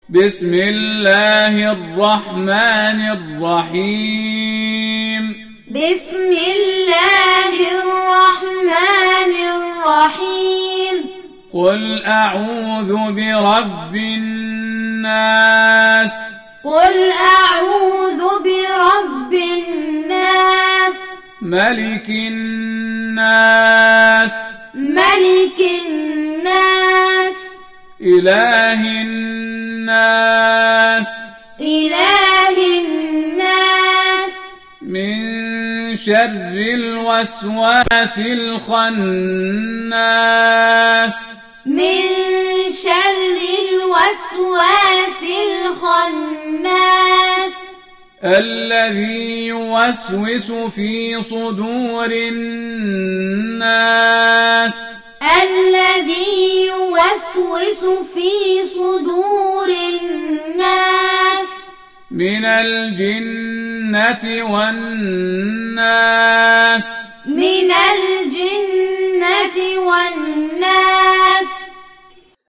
بسم الله الرحمن الرحيم بسم الله الرحمن الرحيم قل أعوذ برب الناس قل أعوذ برب الناس ملك الناس ملك الناس إله الناس إله الناس من شر الوسواس الخناس من شر الوسواس الخناس الذي يوسوس في صدور الناس الذي يوسوس في صدور الناس من الجنة والناس